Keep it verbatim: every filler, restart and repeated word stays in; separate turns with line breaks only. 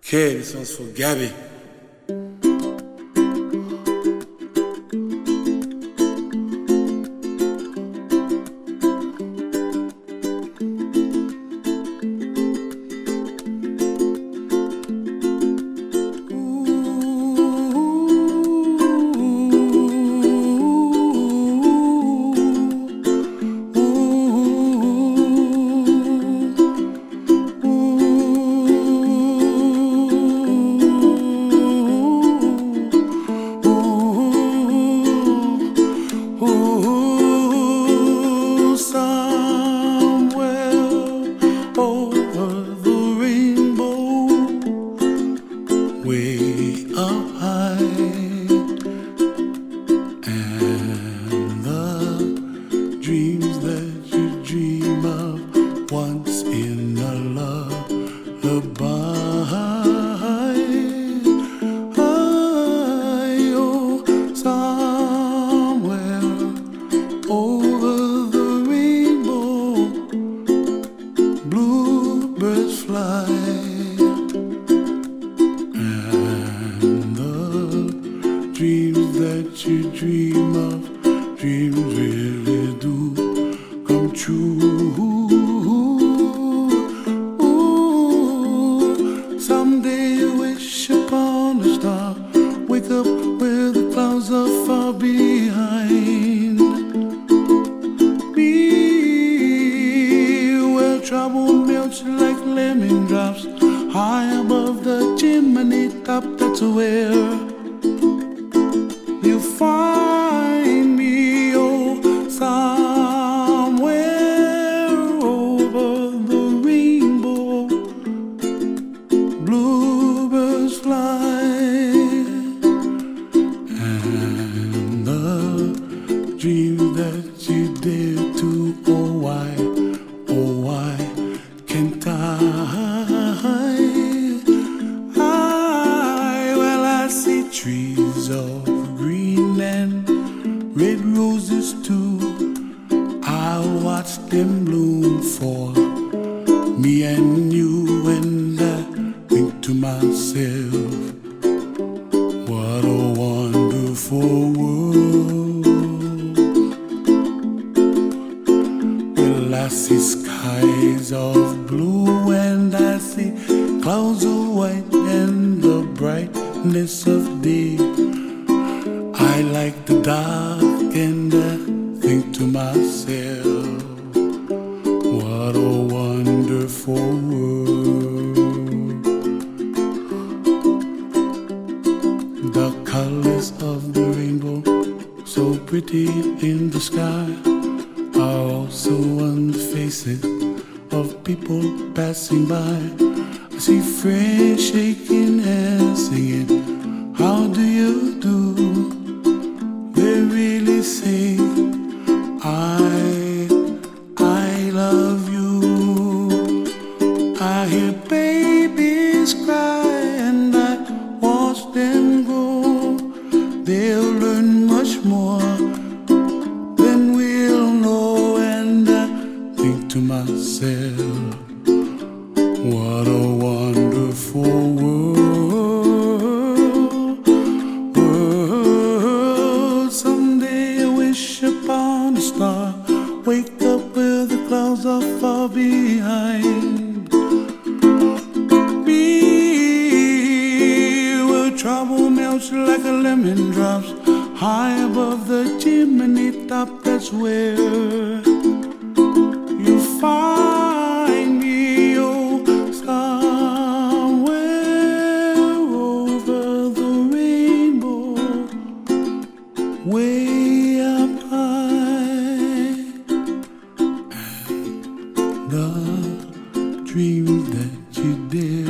Okay, this one's for Gabby.
Ooh, somewhere over the rainbow, way up high, and the dreams that you dream of once in a lullaby. Over the rainbow, bluebirds fly, and the dreams that you dream of, dreams really do come true. Ooh, someday you wish upon a star, wake up where the clouds are far behind. Trouble melts like lemon drops high above the chimney top. That's where you find me, oh, somewhere over the rainbow, bluebirds fly, and the dreams that you dare to, oh why, oh why can't I? I, well, I see trees of green and red roses too. I watch them bloom for me and you, and I think to myself, what a wonderful world. Well, I see skies of blue, and I see clouds of white, and the brightness of day. I like the dark, and I think to myself, what a wonderful world. The colors of the rainbow, so pretty in the sky, are also on the faces of people passing by. I see friends shaking hands, singing, how do you do? They really say, I, I love you. I hear babies cry, and I watch them grow. They'll learn much more than we'll know, and I think to myself, what a wonderful world, world. Someday I wish upon a star, wake up where the clouds are far behind me, where trouble melts like a lemon drops high above the chimney top. That's where you find me, oh, somewhere over the rainbow, way up high, and the dreams that you did